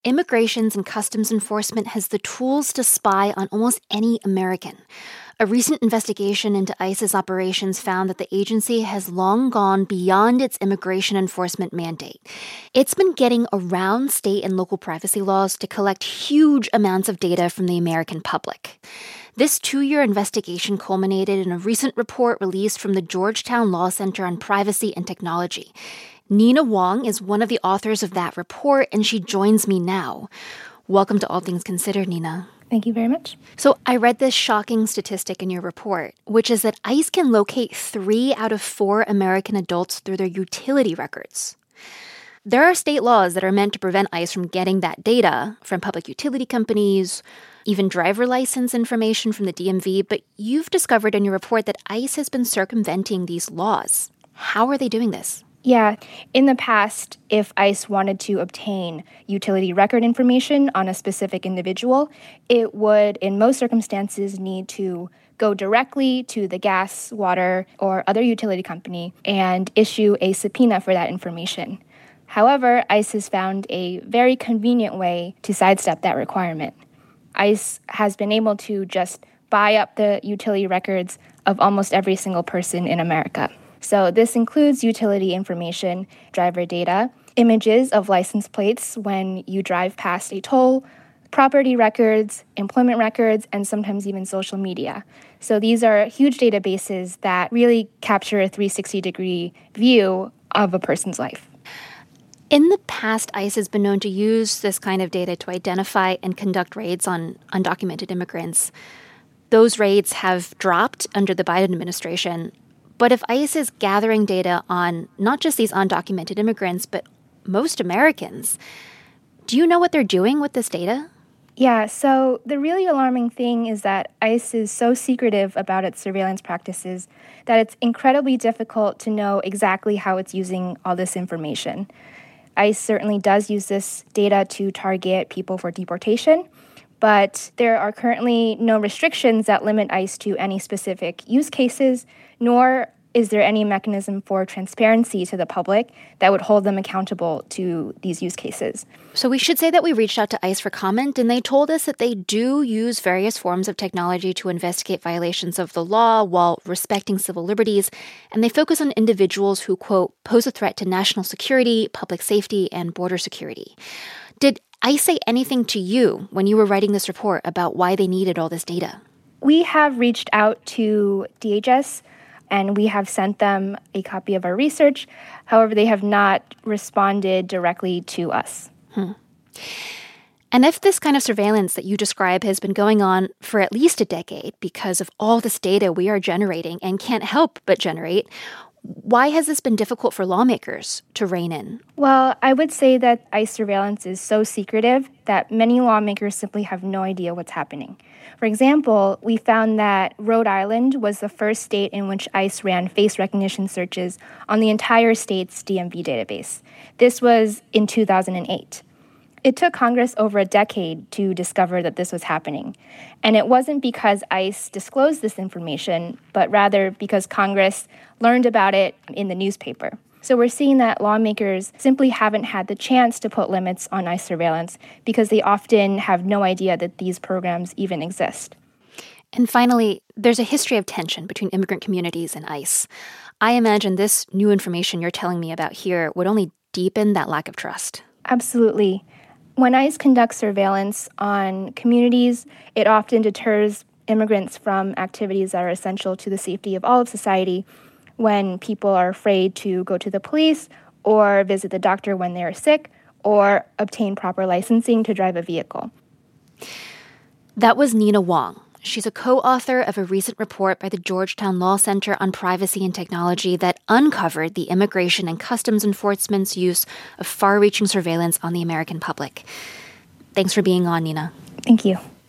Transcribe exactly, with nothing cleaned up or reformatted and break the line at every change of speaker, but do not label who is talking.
Immigrations and Customs Enforcement has the tools to spy on almost any American. A recent investigation into ICE's operations found that the agency has long gone beyond its immigration enforcement mandate. It's been getting around state and local privacy laws to collect huge amounts of data from the American public. This two-year investigation culminated in a recent report released from the Georgetown Law Center on Privacy and Technology. Nina Wong is one of the authors of that report, and she joins me now. Welcome to All Things Considered, Nina.
Thank you very much.
So I read this shocking statistic in your report, which is that ICE can locate three out of four American adults through their utility records. There are state laws that are meant to prevent ICE from getting that data from public utility companies, even driver license information from the D M V, but you've discovered in your report that ICE has been circumventing these laws. How are they doing this?
Yeah. In the past, if ICE wanted to obtain utility record information on a specific individual, it would, in most circumstances, need to go directly to the gas, water, or other utility company and issue a subpoena for that information. However, ICE has found a very convenient way to sidestep that requirement. ICE has been able to just buy up the utility records of almost every single person in America. So this includes utility information, driver data, images of license plates when you drive past a toll, property records, employment records, and sometimes even social media. So these are huge databases that really capture a three hundred sixty degree view of a person's life.
In the past, ICE has been known to use this kind of data to identify and conduct raids on undocumented immigrants. Those raids have dropped under the Biden administration. But if ICE is gathering data on not just these undocumented immigrants, but most Americans, do you know what they're doing with this data?
Yeah, so the really alarming thing is that ICE is so secretive about its surveillance practices that it's incredibly difficult to know exactly how it's using all this information. ICE certainly does use this data to target people for deportation, but there are currently no restrictions that limit ICE to any specific use cases, nor is there any mechanism for transparency to the public that would hold them accountable to these use cases.
So we should say that we reached out to ICE for comment, and they told us that they do use various forms of technology to investigate violations of the law while respecting civil liberties, and they focus on individuals who, quote, pose a threat to national security, public safety, and border security. Did ICE say anything to you when you were writing this report about why they needed all this data?
We have reached out to D H S, and we have sent them a copy of our research. However, they have not responded directly to us.
Hmm. And if this kind of surveillance that you describe has been going on for at least a decade because of all this data we are generating and can't help but generate, why has this been difficult for lawmakers to rein in?
Well, I would say that ICE surveillance is so secretive that many lawmakers simply have no idea what's happening. For example, we found that Rhode Island was the first state in which ICE ran face recognition searches on the entire state's D M V database. This was in two thousand eight. It took Congress over a decade to discover that this was happening. And it wasn't because ICE disclosed this information, but rather because Congress learned about it in the newspaper. So we're seeing that lawmakers simply haven't had the chance to put limits on ICE surveillance because they often have no idea that these programs even exist.
And finally, there's a history of tension between immigrant communities and ICE. I imagine this new information you're telling me about here would only deepen that lack of trust.
Absolutely. When ICE conducts surveillance on communities, it often deters immigrants from activities that are essential to the safety of all of society when people are afraid to go to the police or visit the doctor when they are sick or obtain proper licensing to drive a vehicle.
That was Nina Wong. She's a co-author of a recent report by the Georgetown Law Center on Privacy and Technology that uncovered the Immigration and Customs Enforcement's use of far-reaching surveillance on the American public. Thanks for being on, Nina.
Thank you.